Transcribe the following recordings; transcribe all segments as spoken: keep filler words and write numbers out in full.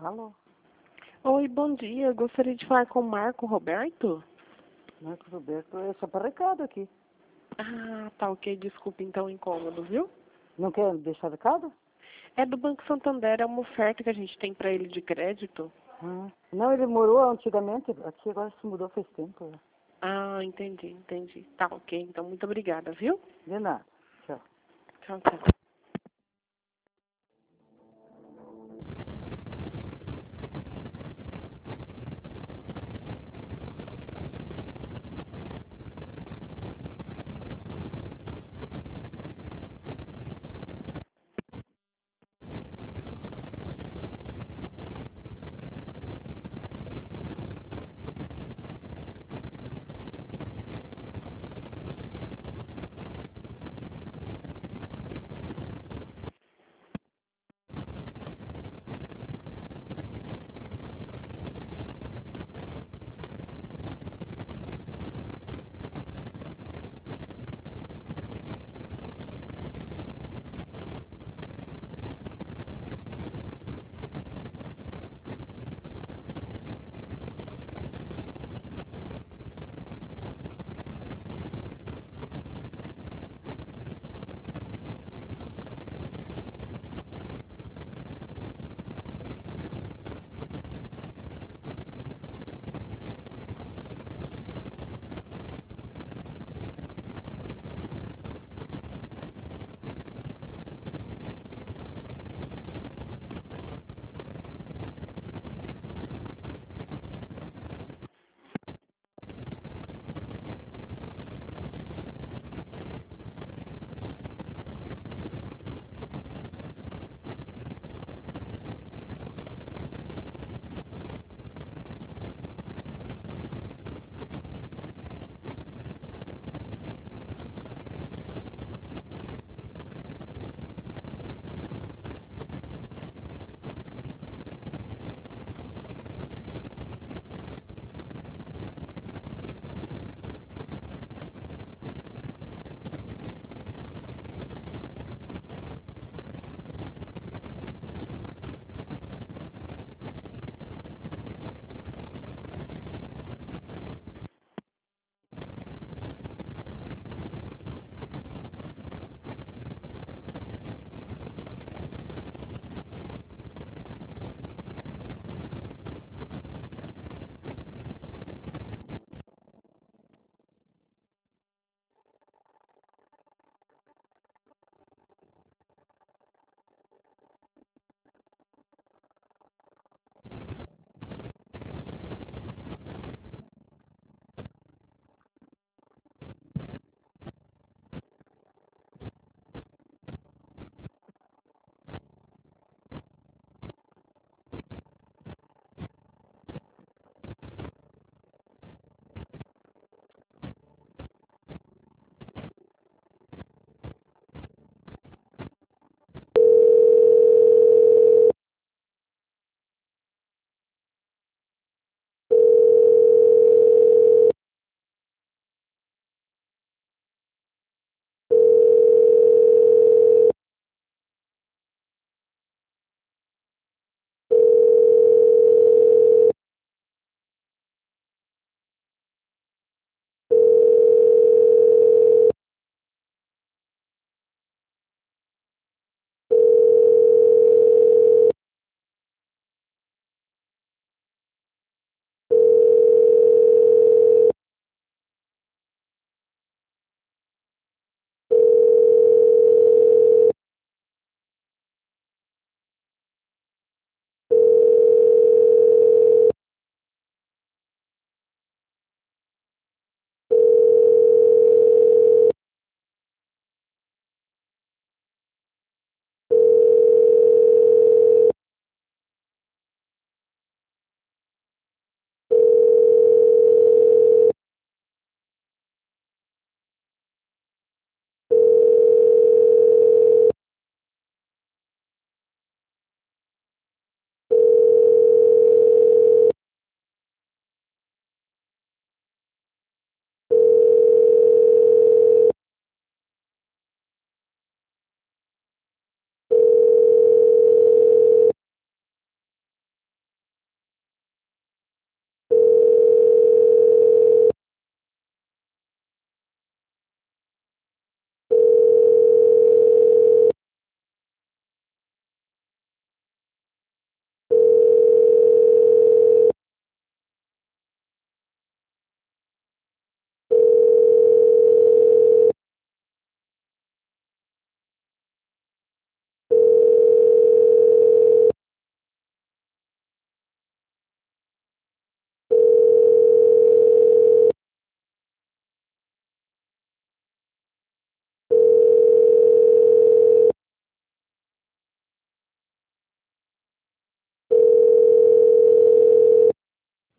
Alô? Oi, bom dia. Eu gostaria de falar com o Marco Roberto. Marcos Roberto, é só para recado aqui. Ah, tá ok. Desculpa então o incômodo, viu? Não quer deixar recado? É do Banco Santander, é uma oferta que a gente tem para ele de crédito. Ah, não, ele morou antigamente, aqui agora se mudou faz tempo. né? Ah, entendi, entendi. Tá ok. Então, muito obrigada, viu? De nada. Tchau. Tchau, tchau.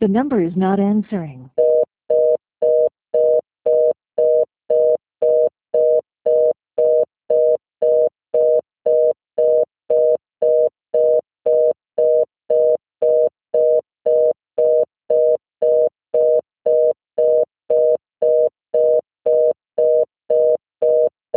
The number is not answering.